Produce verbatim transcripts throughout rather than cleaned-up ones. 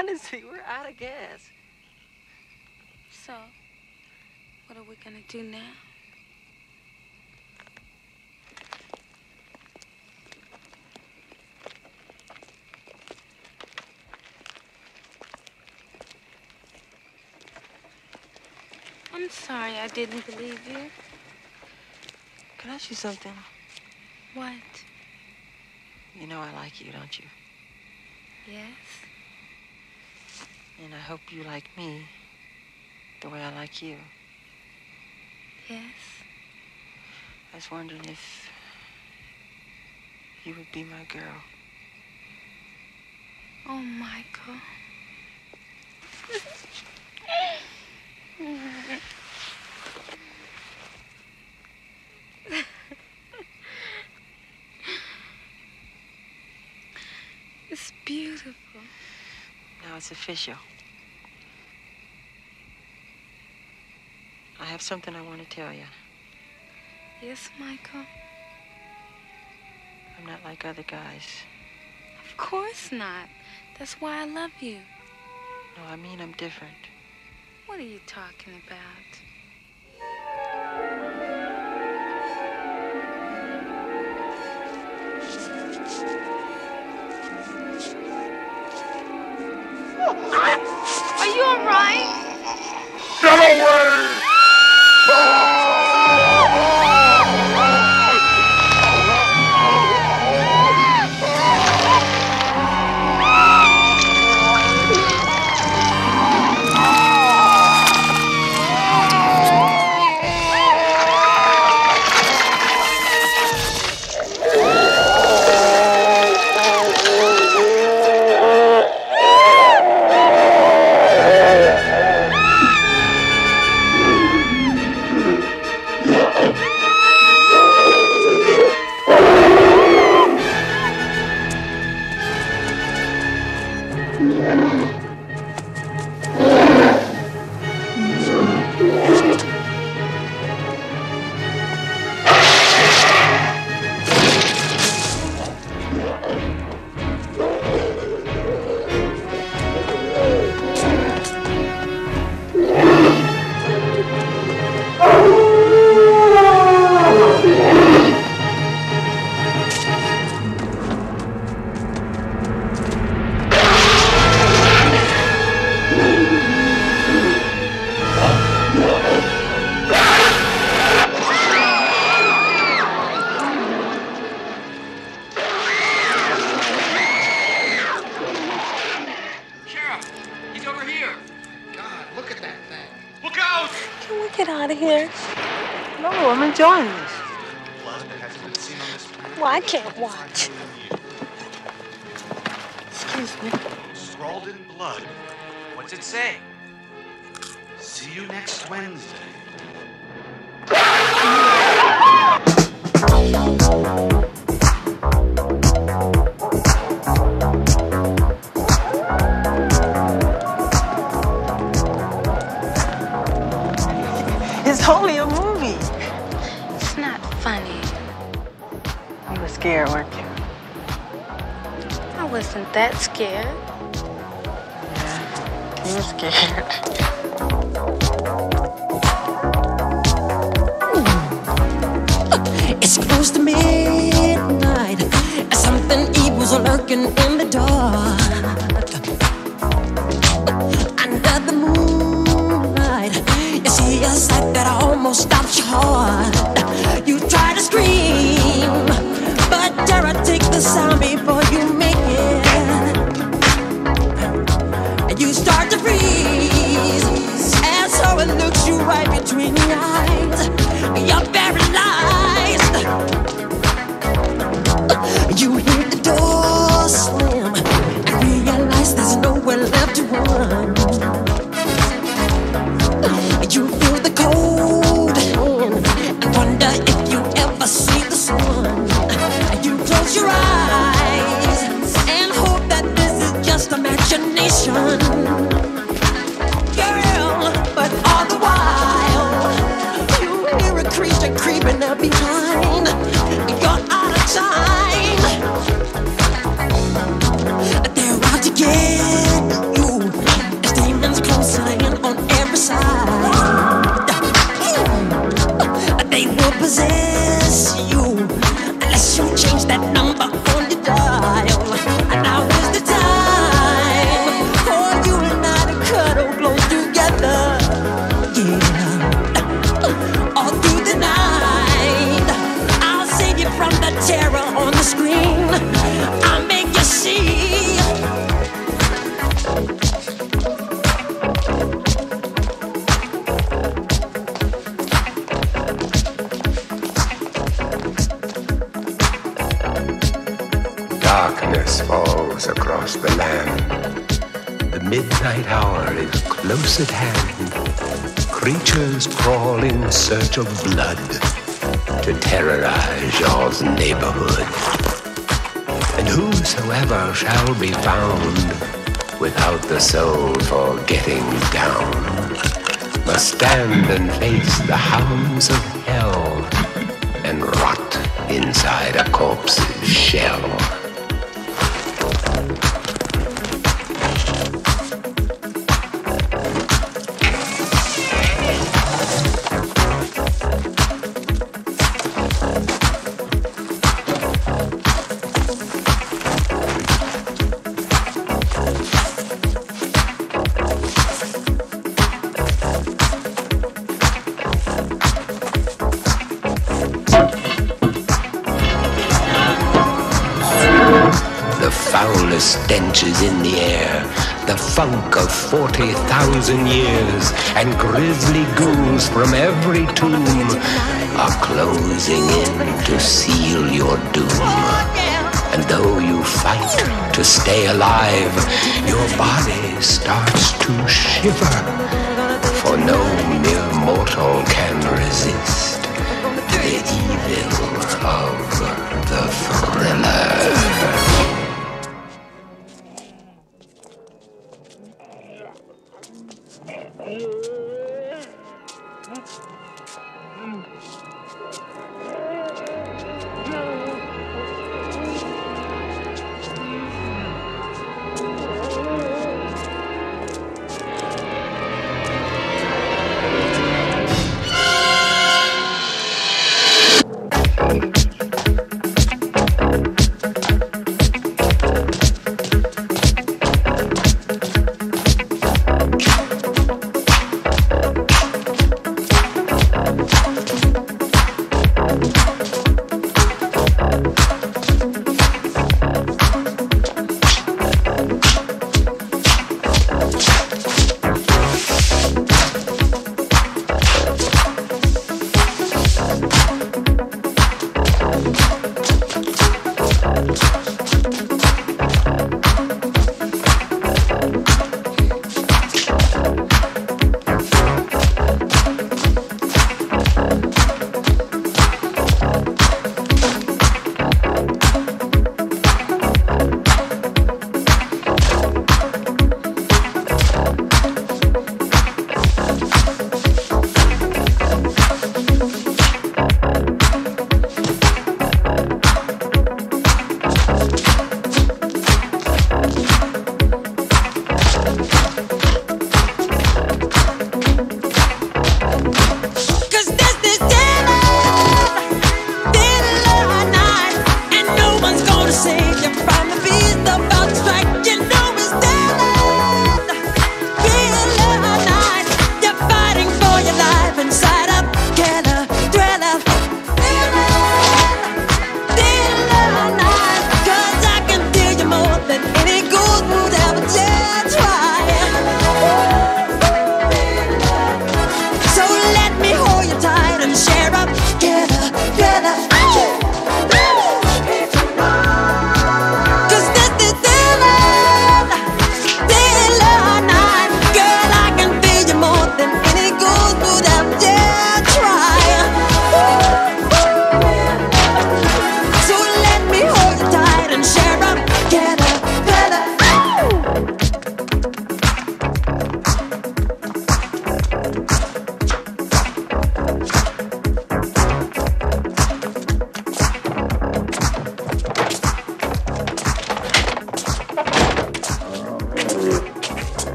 Honestly, we're out of gas. So, what are we gonna do now? I'm sorry I didn't believe you. Can I ask you something? What? You know I like you, don't you? Yes? And I hope you like me the way I like you. Yes? I was wondering if you would be my girl. Oh, Michael. It's beautiful. Now it's official. I have something I want to tell you. Yes, Michael? I'm not like other guys. Of course not. That's why I love you. No, I mean I'm different. What are you talking about? Are you all right? Get away! I'm enjoying this. Blood that hasn't been seen on this planet. Well, I can't watch. Excuse me. Scrawled in blood. What's it say? See you next Wednesday. It's only a movie. It's not funny. You were scared, weren't you? I wasn't that scared. Yeah, you were scared. It's close to midnight, and something evil's lurking in the dark. Under the moonlight, you see a sight that almost stops your heart. You try to scream, but terror takes the sound before you make it. And you start to freeze, and so it looks you right between the eyes. You're paralyzed. You hear the door slam and realize there's nowhere left to run. You feel the cold hand and wonder if you ever see the sun. You close your eyes and hope that this is just imagination, girl. But all the while you hear a creature creeping up behind. You're out of time. They're out to get you. change that number on your dial. And now is the time for you and I to cuddle close together. Yeah, all through the night, I'll save you from the terror on the screen. I'll make you see. Darkness falls across the land. The midnight hour is close at hand. Creatures crawl in search of blood to terrorize y'all's neighborhood. And whosoever shall be found without the soul for getting down must stand and face the hounds of hell and rot inside a corpse's shell. Stench is in the air, the funk of forty thousand years, and grisly ghouls from every tomb are closing in to seal your doom. And though you fight to stay alive, your body starts to shiver, for no mere mortal can resist the evil of the thriller.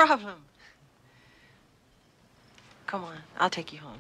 problem? Come on, I'll take you home.